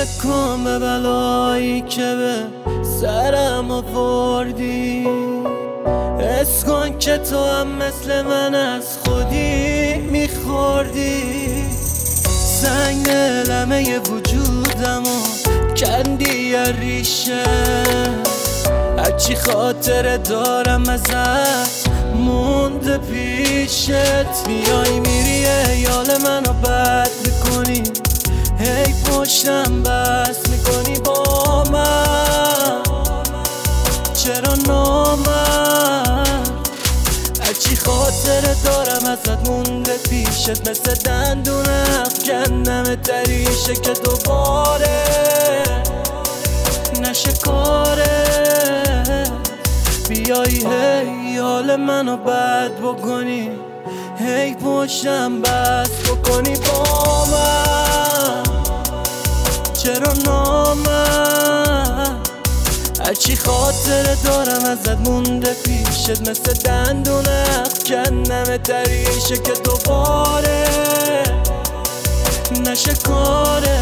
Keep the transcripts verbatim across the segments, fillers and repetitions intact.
نکن به بلایی که به سرم آوردی. حس کن که تو هم مثل من از خودی میخوردی. سنگ لمه وجودم و کندی یه ریشه. هرچی خاطره دارم ازت مونده پیشت. میای میری ایال منو بد میکنی، هی پشتم بس میکنی با من. چرا نامرد؟ هرچی خاطره دارم ازت مونده پیشت. مثل دندون افکندم تریشه که دوباره نشه کاره. بیایی هی حال منو بد بکنی، هی پشتم بس بکنی با من. چرا نامرد؟ هرچی خاطره دارم ازت مونده پیشت. مثل دندون افکندم تریشه که دوباره نشه کاره.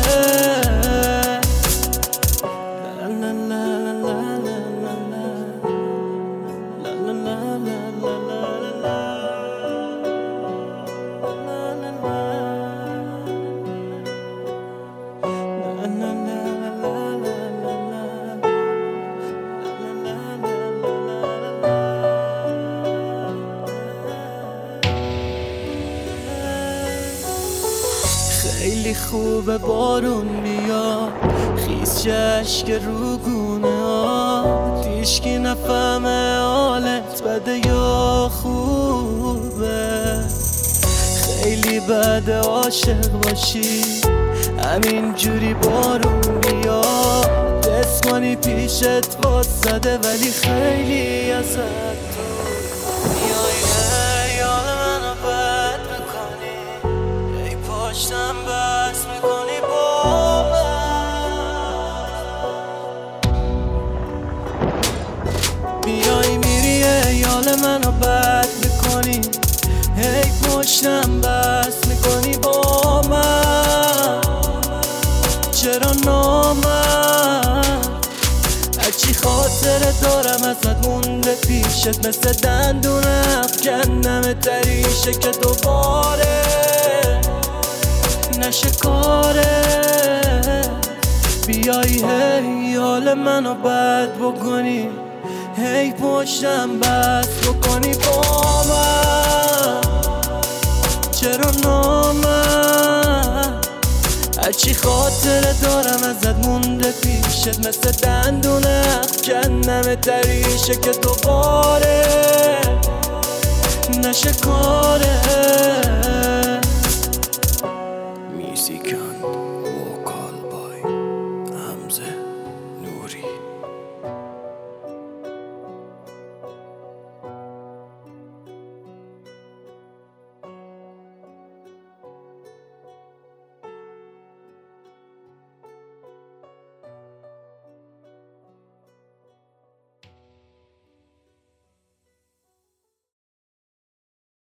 خیلی خوبه بارون بیاد، خیس اشک رو گونه ها. هیچکی نفهمه حالت بده یا خوبه. خیلی بده عاشق باشی همین جوری بارون بیاد. دستمانی پیشت واسده ولی خیلی ازت میای حال منو بد میکنی، ای پشتم بس میکنی با من. میای میری حال منو بد میکنی، هی پشتم بس میکنی با من. چرا نامرد؟ هرچی خاطره دارم ازت مونده پیشت. مثل دندون افکندم تریشه که دوباره نشه کاره. بیایی هی حال منو بد بکنی، هی پشتم بس بکنی با من. چرا نامرد؟ هرچی خاطره دارم ازت مونده پیشت. مثل دندون افکندم تریشه که دوباره نشه کاره.